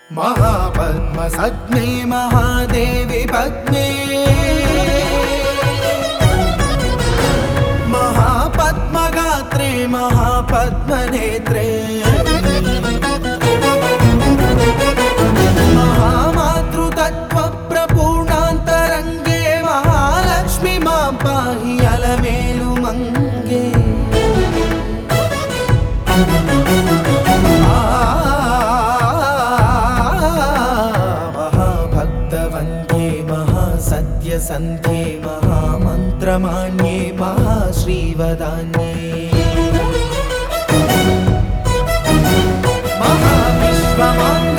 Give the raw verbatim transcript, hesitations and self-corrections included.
महापद्मसज्ञे महादेवी पद्मे महापद्मगात्रे महापद्मनेत्रे महामातृतत्त्वप्रपूर्णान्तरङ्गे महालक्ष्मी मां पाहि अलमेलु मंगे। महाभक्तवन्द्ये महासत्यसन्ध्ये महामन्त्रमान्ये महाश्रीवदान्ये महाविश्वमान्ये